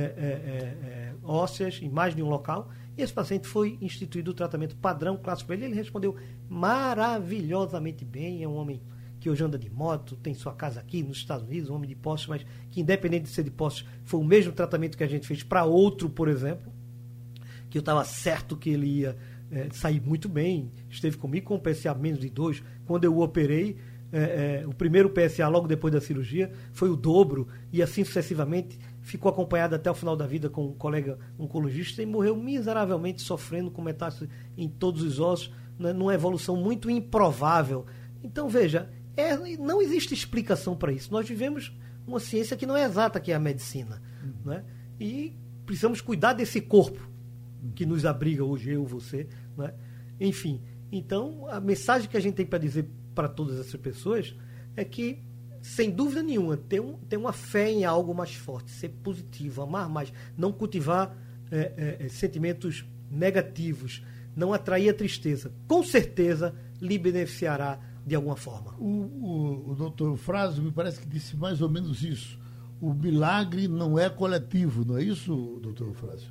Speaker 3: ósseas em mais de um local, e esse paciente foi instituído o tratamento padrão clássico para ele. Ele respondeu maravilhosamente bem. É um homem que hoje anda de moto, tem sua casa aqui nos Estados Unidos, um homem de postos, mas que, independente de ser de postos, foi o mesmo tratamento que a gente fez para outro, por exemplo, que eu estava certo que ele ia sair muito bem. Esteve comigo com o PCA menos de 2. Quando eu o operei, o primeiro PSA logo depois da cirurgia, foi o dobro, e assim sucessivamente, ficou acompanhado até o final da vida com um colega oncologista e morreu miseravelmente sofrendo com metástase em todos os ossos, né, numa evolução muito improvável. Então, veja, não existe explicação para isso. Nós vivemos uma ciência que não é exata, que é a medicina. Né? E precisamos cuidar desse corpo que nos abriga hoje, eu, você. Né? Enfim, então, a mensagem que a gente tem para dizer para todas essas pessoas é que, sem dúvida nenhuma, ter uma fé em algo mais forte, ser positivo, amar mais, não cultivar sentimentos negativos, não atrair a tristeza. Com certeza, lhe beneficiará de alguma forma.
Speaker 2: O doutor Eufrásio me parece que disse mais ou menos isso. O milagre não é coletivo, não é isso, doutor Eufrásio?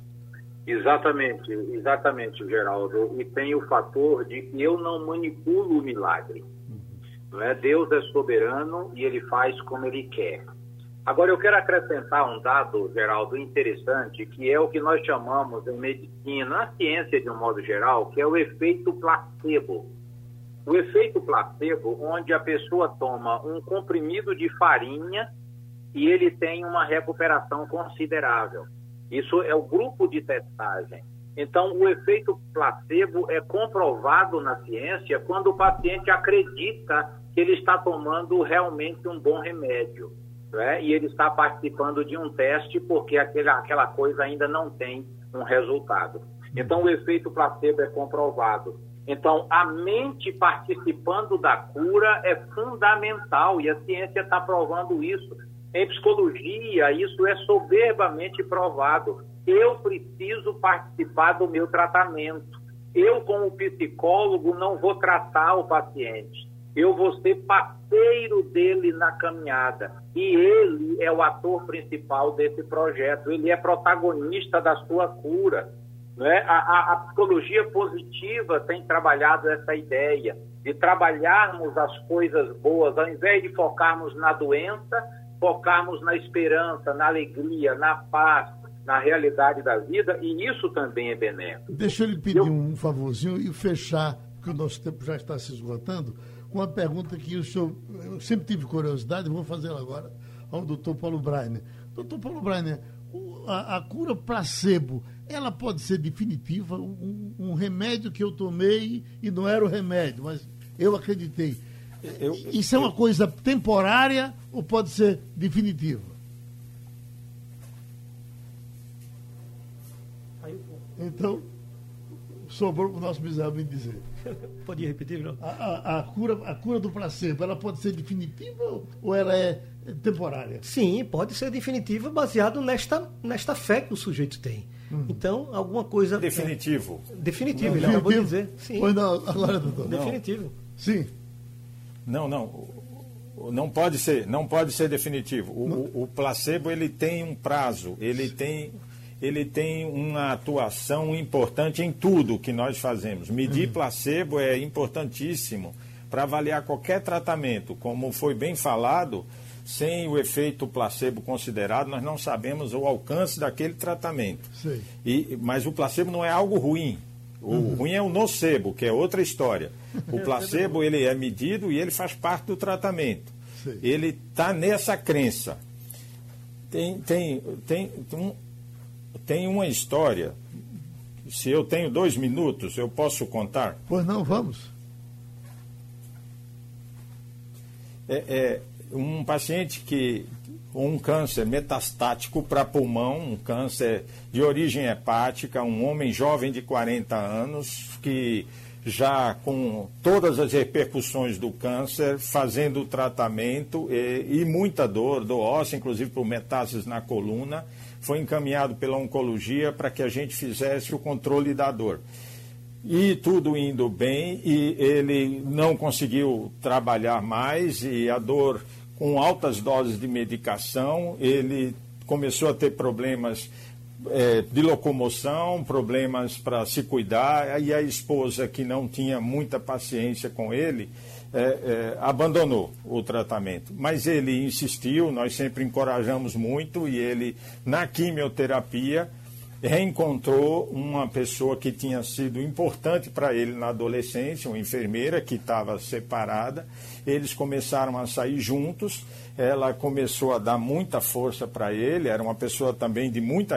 Speaker 5: Exatamente, Geraldo. E tem o fator de que eu não manipulo o milagre. Não é? Deus é soberano e ele faz como ele quer. Agora, eu quero acrescentar um dado, Geraldo, interessante, que é o que nós chamamos em medicina, na ciência de um modo geral, que é o efeito placebo. O efeito placebo, onde a pessoa toma um comprimido de farinha e ele tem uma recuperação considerável. Isso é o grupo de testagem. Então, o efeito placebo é comprovado na ciência quando o paciente acredita que ele está tomando realmente um bom remédio, né? E ele está participando de um teste porque aquela coisa ainda não tem um resultado. Então, o efeito placebo é comprovado. Então, a mente participando da cura é fundamental e a ciência está provando isso. Em psicologia, isso é soberbamente provado. Eu preciso participar do meu tratamento. Eu, como psicólogo, não vou tratar o paciente. Eu vou ser parceiro dele na caminhada. E ele é o ator principal desse projeto. Ele é protagonista da sua cura. Né? A psicologia positiva tem trabalhado essa ideia de trabalharmos as coisas boas, ao invés de focarmos na doença, focarmos na esperança, na alegria, na paz, na realidade da vida, e isso também é benéfico.
Speaker 2: Deixa eu lhe pedir um favorzinho e fechar, porque o nosso tempo já está se esgotando, com uma pergunta que eu sempre tive curiosidade, vou fazê-la agora ao Dr. Paulo Breiner. Dr. Paulo Breiner, a cura placebo, ela pode ser definitiva? Um remédio que eu tomei e não era o remédio, mas eu acreditei. Isso é uma coisa temporária ou pode ser definitiva? Então, sobrou para o nosso bizarro me dizer.
Speaker 3: Podia repetir, não?
Speaker 2: A cura do placebo, ela pode ser definitiva ou ela é temporária?
Speaker 3: Sim, pode ser definitiva baseado nesta fé que o sujeito tem. Então, alguma coisa...
Speaker 4: Definitivo.
Speaker 3: Definitivo, ele acabou de dizer. Sim.
Speaker 2: Pois não, agora, doutor.
Speaker 3: Definitivo.
Speaker 2: Sim.
Speaker 4: Não pode ser definitivo. O placebo, ele tem um prazo, ele tem uma atuação importante em tudo que nós fazemos. Medir placebo é importantíssimo para avaliar qualquer tratamento. Como foi bem falado, sem o efeito placebo considerado, nós não sabemos o alcance daquele tratamento. Mas o placebo não é algo ruim. O ruim é o nocebo, que é outra história. O placebo, ele é medido e ele faz parte do tratamento. Ele está nessa crença. Tem uma história. Se eu tenho 2 minutos, eu posso contar?
Speaker 2: Pois não, vamos.
Speaker 4: Um paciente com um câncer metastático para pulmão, um câncer de origem hepática, um homem jovem de 40 anos, que já com todas as repercussões do câncer, fazendo o tratamento e muita dor óssea, inclusive por metástases na coluna, foi encaminhado pela oncologia para que a gente fizesse o controle da dor. E tudo indo bem, e ele não conseguiu trabalhar mais, e a dor, com altas doses de medicação, ele começou a ter problemas de locomoção, problemas para se cuidar, e a esposa, que não tinha muita paciência com ele, abandonou o tratamento. Mas ele insistiu, nós sempre encorajamos muito, e ele, na quimioterapia, reencontrou uma pessoa que tinha sido importante para ele na adolescência, uma enfermeira que estava separada. Eles começaram a sair juntos, ela começou a dar muita força para ele, era uma pessoa também de muita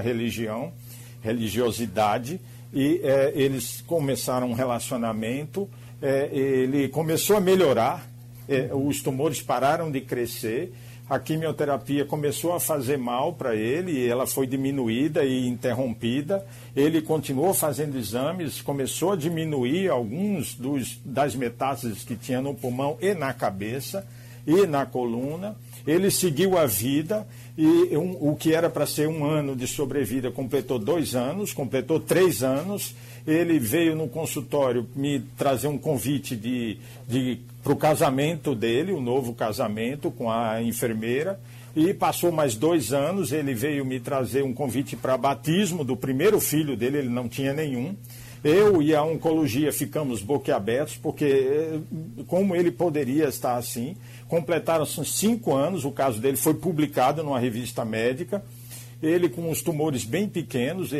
Speaker 4: religiosidade, e eles começaram um relacionamento, ele começou a melhorar, os tumores pararam de crescer, a quimioterapia começou a fazer mal para ele, e ela foi diminuída e interrompida. Ele continuou fazendo exames, começou a diminuir alguns das metástases que tinha no pulmão e na cabeça e na coluna. Ele seguiu a vida e o que era para ser 1 ano de sobrevida completou 2 anos, completou 3 anos. Ele veio no consultório me trazer um convite para o casamento dele, um novo casamento com a enfermeira, e passou mais 2 anos, ele veio me trazer um convite para batismo do primeiro filho dele, ele não tinha nenhum. Eu e a oncologia ficamos boquiabertos, porque como ele poderia estar assim? Completaram-se 5 anos, o caso dele foi publicado numa revista médica. Ele com os tumores bem pequenos,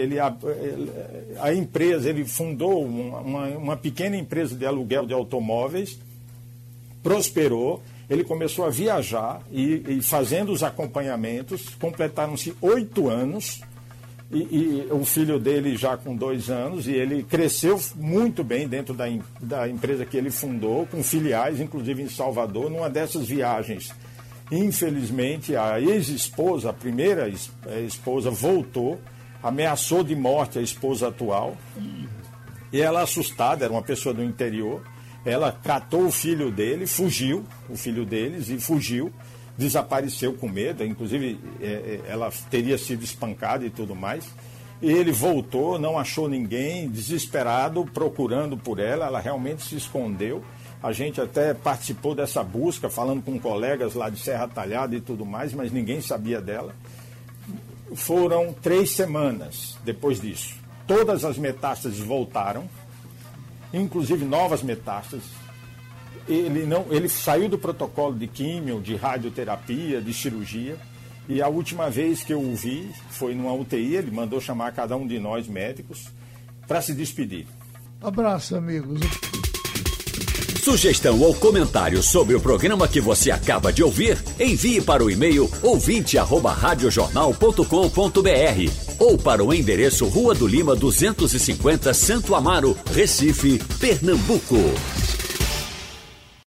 Speaker 4: a empresa, ele fundou uma pequena empresa de aluguel de automóveis, prosperou, ele começou a viajar e fazendo os acompanhamentos, completaram-se 8 anos, e o filho dele já com 2 anos, e ele cresceu muito bem dentro da empresa que ele fundou, com filiais, inclusive em Salvador. Numa dessas viagens, infelizmente, a ex-esposa, a primeira esposa, voltou, ameaçou de morte a esposa atual, e ela, assustada, era uma pessoa do interior, ela catou o filho dele, fugiu, o filho deles, e fugiu, desapareceu com medo, inclusive ela teria sido espancada e tudo mais. E ele voltou, não achou ninguém, desesperado, procurando por ela, ela realmente se escondeu. A gente até participou dessa busca, falando com colegas lá de Serra Talhada e tudo mais, mas ninguém sabia dela. Foram 3 semanas depois disso. Todas as metástases voltaram, inclusive novas metástases. Ele saiu do protocolo de químio, de radioterapia, de cirurgia, e a última vez que eu o vi foi numa UTI. Ele mandou chamar cada um de nós médicos para se despedir.
Speaker 2: Abraço, amigos.
Speaker 1: Sugestão ou comentário sobre o programa que você acaba de ouvir, envie para o e-mail ouvinte@radiojornal.com.br ou para o endereço Rua do Lima 250, Santo Amaro, Recife, Pernambuco.